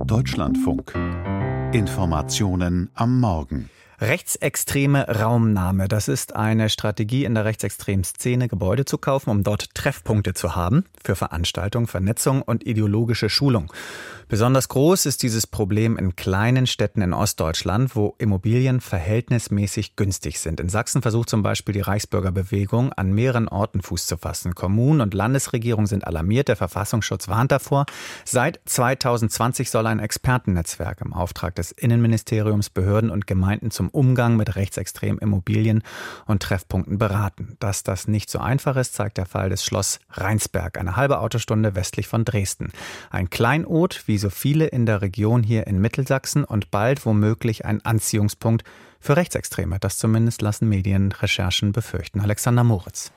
Deutschlandfunk. Informationen am Morgen. Rechtsextreme Raumnahme, das ist eine Strategie in der rechtsextremen Szene, Gebäude zu kaufen, um dort Treffpunkte zu haben für Veranstaltungen, Vernetzung und ideologische Schulung. Besonders groß ist dieses Problem in kleinen Städten in Ostdeutschland, wo Immobilien verhältnismäßig günstig sind. In Sachsen versucht zum Beispiel die Reichsbürgerbewegung an mehreren Orten Fuß zu fassen. Kommunen und Landesregierung sind alarmiert, der Verfassungsschutz warnt davor. Seit 2020 soll ein Expertennetzwerk im Auftrag des Innenministeriums Behörden und Gemeinden zum Umgang mit rechtsextremen Immobilien und Treffpunkten beraten. Dass das nicht so einfach ist, zeigt der Fall des Schloss Rheinsberg, eine halbe Autostunde westlich von Dresden. Ein Kleinod, wie so viele in der Region hier in Mittelsachsen und bald womöglich ein Anziehungspunkt für Rechtsextreme. Das zumindest lassen Medienrecherchen befürchten. Alexander Moritz.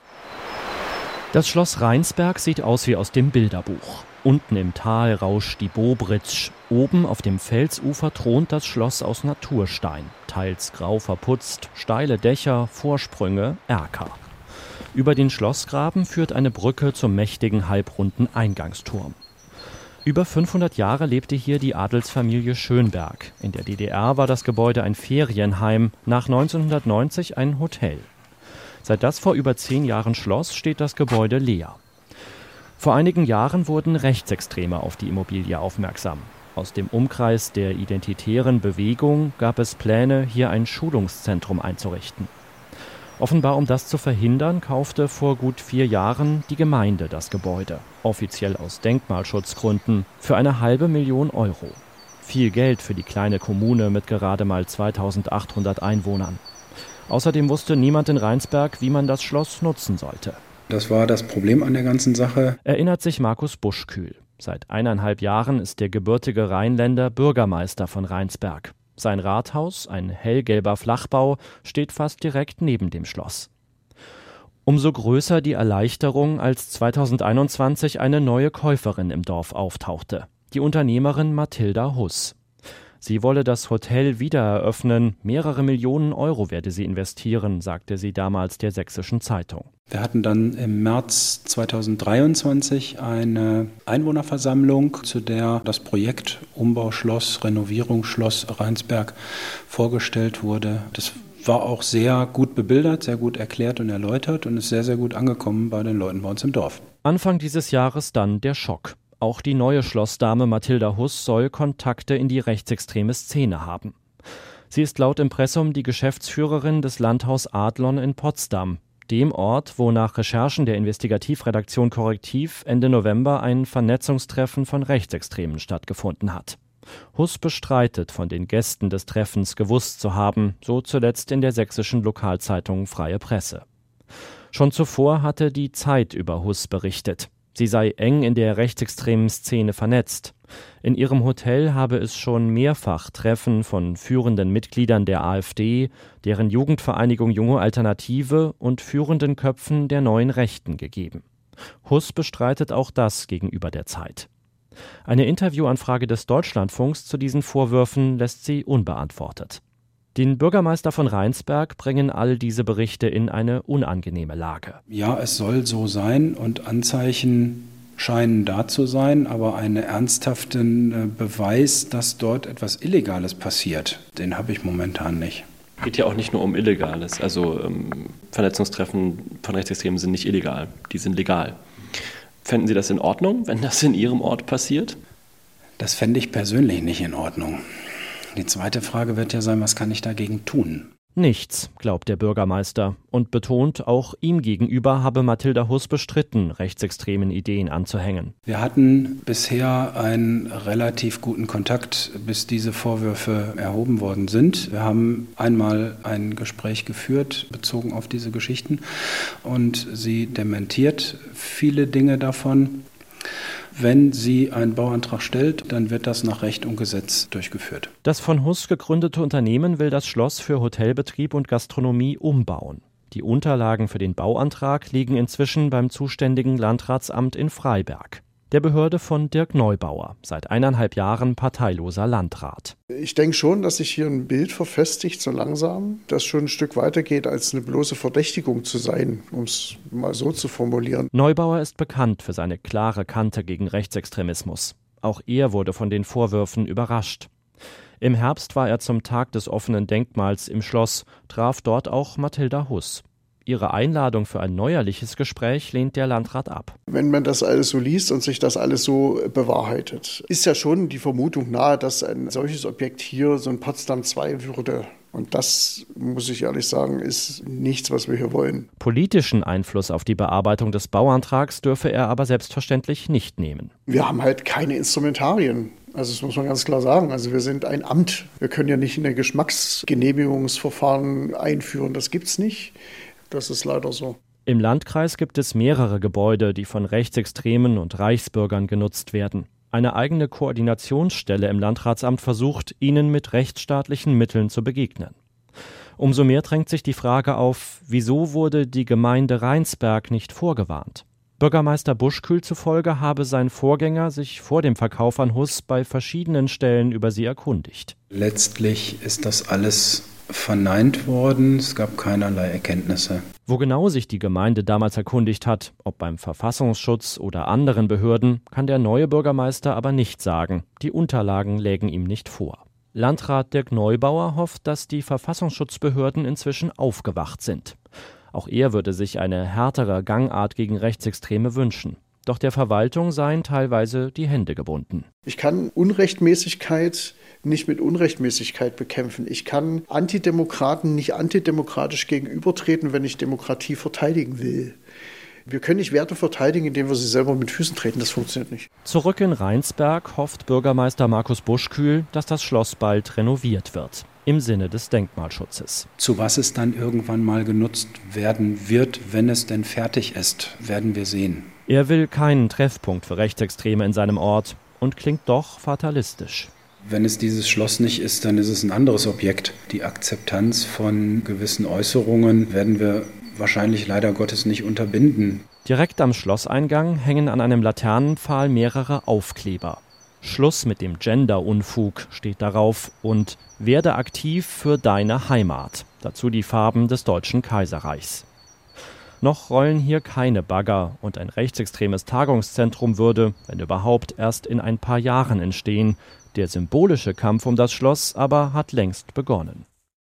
Das Schloss Rheinsberg sieht aus wie aus dem Bilderbuch. Unten im Tal rauscht die Bobritsch. Oben auf dem Felsufer thront das Schloss aus Naturstein. Teils grau verputzt, steile Dächer, Vorsprünge, Erker. Über den Schlossgraben führt eine Brücke zum mächtigen halbrunden Eingangsturm. Über 500 Jahre lebte hier die Adelsfamilie Schönberg. In der DDR war das Gebäude ein Ferienheim, nach 1990 ein Hotel. Seit das vor über 10 Jahren schloss, steht das Gebäude leer. Vor einigen Jahren wurden Rechtsextreme auf die Immobilie aufmerksam. Aus dem Umkreis der identitären Bewegung gab es Pläne, hier ein Schulungszentrum einzurichten. Offenbar, um das zu verhindern, kaufte vor gut 4 Jahren die Gemeinde das Gebäude, offiziell aus Denkmalschutzgründen, für eine $500.000 Euro. Viel Geld für die kleine Kommune mit gerade mal 2.800 Einwohnern. Außerdem wusste niemand in Rheinsberg, wie man das Schloss nutzen sollte. Das war das Problem an der ganzen Sache. Erinnert sich Markus Buschkühl. Seit 1,5 Jahren ist der gebürtige Rheinländer Bürgermeister von Rheinsberg. Sein Rathaus, ein hellgelber Flachbau, steht fast direkt neben dem Schloss. Umso größer die Erleichterung, als 2021 eine neue Käuferin im Dorf auftauchte, die Unternehmerin Mathilda Huss. Sie wolle das Hotel wieder eröffnen, mehrere Millionen Euro werde sie investieren, sagte sie damals der Sächsischen Zeitung. Wir hatten dann im März 2023 eine Einwohnerversammlung, zu der das Projekt Umbauschloss, Renovierungsschloss Rheinsberg vorgestellt wurde. Das war auch sehr gut bebildert, sehr gut erklärt und erläutert und ist sehr, sehr gut angekommen bei den Leuten bei uns im Dorf. Anfang dieses Jahres dann der Schock. Auch die neue Schlossdame Mathilda Huss soll Kontakte in die rechtsextreme Szene haben. Sie ist laut Impressum die Geschäftsführerin des Landhaus Adlon in Potsdam, dem Ort, wo nach Recherchen der Investigativredaktion Korrektiv Ende November ein Vernetzungstreffen von Rechtsextremen stattgefunden hat. Huss bestreitet, von den Gästen des Treffens gewusst zu haben, so zuletzt in der sächsischen Lokalzeitung Freie Presse. Schon zuvor hatte die Zeit über Huss berichtet. Sie sei eng in der rechtsextremen Szene vernetzt. In ihrem Hotel habe es schon mehrfach Treffen von führenden Mitgliedern der AfD, deren Jugendvereinigung Junge Alternative und führenden Köpfen der Neuen Rechten gegeben. Huss bestreitet auch das gegenüber der Zeit. Eine Interviewanfrage des Deutschlandfunks zu diesen Vorwürfen lässt sie unbeantwortet. Den Bürgermeister von Rheinsberg bringen all diese Berichte in eine unangenehme Lage. Ja, es soll so sein und Anzeichen scheinen da zu sein, aber einen ernsthaften Beweis, dass dort etwas Illegales passiert, den habe ich momentan nicht. Es geht ja auch nicht nur um Illegales. Also Vernetzungstreffen von Rechtsextremen sind nicht illegal, die sind legal. Fänden Sie das in Ordnung, wenn das in Ihrem Ort passiert? Das fände ich persönlich nicht in Ordnung. Die zweite Frage wird ja sein, was kann ich dagegen tun? Nichts, glaubt der Bürgermeister und betont, auch ihm gegenüber habe Mathilda Huss bestritten, rechtsextremen Ideen anzuhängen. Wir hatten bisher einen relativ guten Kontakt, bis diese Vorwürfe erhoben worden sind. Wir haben einmal ein Gespräch geführt, bezogen auf diese Geschichten, und sie dementiert viele Dinge davon. Wenn sie einen Bauantrag stellt, dann wird das nach Recht und Gesetz durchgeführt. Das von Huss gegründete Unternehmen will das Schloss für Hotelbetrieb und Gastronomie umbauen. Die Unterlagen für den Bauantrag liegen inzwischen beim zuständigen Landratsamt in Freiberg, der Behörde von Dirk Neubauer, seit 1,5 Jahren parteiloser Landrat. Ich denke schon, dass sich hier ein Bild verfestigt, so langsam, das schon ein Stück weiter geht, als eine bloße Verdächtigung zu sein, um es mal so zu formulieren. Neubauer ist bekannt für seine klare Kante gegen Rechtsextremismus. Auch er wurde von den Vorwürfen überrascht. Im Herbst war er zum Tag des offenen Denkmals im Schloss, traf dort auch Mathilda Huss. Ihre Einladung für ein neuerliches Gespräch lehnt der Landrat ab. Wenn man das alles so liest und sich das alles so bewahrheitet, ist ja schon die Vermutung nahe, dass ein solches Objekt hier so ein Potsdam II würde. Und das, muss ich ehrlich sagen, ist nichts, was wir hier wollen. Politischen Einfluss auf die Bearbeitung des Bauantrags dürfe er aber selbstverständlich nicht nehmen. Wir haben halt keine Instrumentarien. Also das muss man ganz klar sagen. Also wir sind ein Amt. Wir können ja nicht ein Geschmacksgenehmigungsverfahren einführen. Das gibt's nicht. Das ist leider so. Im Landkreis gibt es mehrere Gebäude, die von Rechtsextremen und Reichsbürgern genutzt werden. Eine eigene Koordinationsstelle im Landratsamt versucht, ihnen mit rechtsstaatlichen Mitteln zu begegnen. Umso mehr drängt sich die Frage auf, wieso wurde die Gemeinde Rheinsberg nicht vorgewarnt? Bürgermeister Buschkühl zufolge habe sein Vorgänger sich vor dem Verkauf an Huss bei verschiedenen Stellen über sie erkundigt. Letztlich ist das alles verneint worden. Es gab keinerlei Erkenntnisse. Wo genau sich die Gemeinde damals erkundigt hat, ob beim Verfassungsschutz oder anderen Behörden, kann der neue Bürgermeister aber nicht sagen. Die Unterlagen lägen ihm nicht vor. Landrat Dirk Neubauer hofft, dass die Verfassungsschutzbehörden inzwischen aufgewacht sind. Auch er würde sich eine härtere Gangart gegen Rechtsextreme wünschen. Doch der Verwaltung seien teilweise die Hände gebunden. Ich kann Unrechtmäßigkeit nicht mit Unrechtmäßigkeit bekämpfen. Ich kann Antidemokraten nicht antidemokratisch gegenübertreten, wenn ich Demokratie verteidigen will. Wir können nicht Werte verteidigen, indem wir sie selber mit Füßen treten. Das funktioniert nicht. Zurück in Rheinsberg hofft Bürgermeister Markus Buschkühl, dass das Schloss bald renoviert wird. Im Sinne des Denkmalschutzes. Zu was es dann irgendwann mal genutzt werden wird, wenn es denn fertig ist, werden wir sehen. Er will keinen Treffpunkt für Rechtsextreme in seinem Ort und klingt doch fatalistisch. Wenn es dieses Schloss nicht ist, dann ist es ein anderes Objekt. Die Akzeptanz von gewissen Äußerungen werden wir wahrscheinlich leider Gottes nicht unterbinden. Direkt am Schlosseingang hängen an einem Laternenpfahl mehrere Aufkleber. Schluss mit dem Gender-Unfug steht darauf und werde aktiv für deine Heimat. Dazu die Farben des Deutschen Kaiserreichs. Noch rollen hier keine Bagger und ein rechtsextremes Tagungszentrum würde, wenn überhaupt, erst in ein paar Jahren entstehen. Der symbolische Kampf um das Schloss aber hat längst begonnen.